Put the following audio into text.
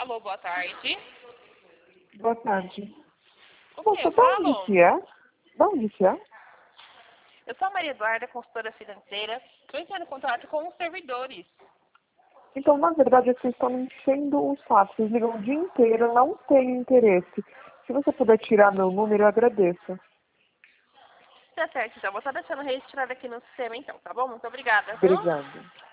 Alô, boa tarde. Boa tarde. O que Moça, eu de falo? onde que é? De onde que é? Eu sou a Maria Eduarda, consultora financeira. Estou entrando em contato com os servidores. Então, na verdade, vocês estão me enchendo o saco. Vocês ligam o dia inteiro, eu não tenho interesse. Se você puder tirar meu número, eu agradeço. Tá certo, então. Vou estar deixando registrado aqui no sistema, então, tá bom? Muito obrigada, viu? Obrigada.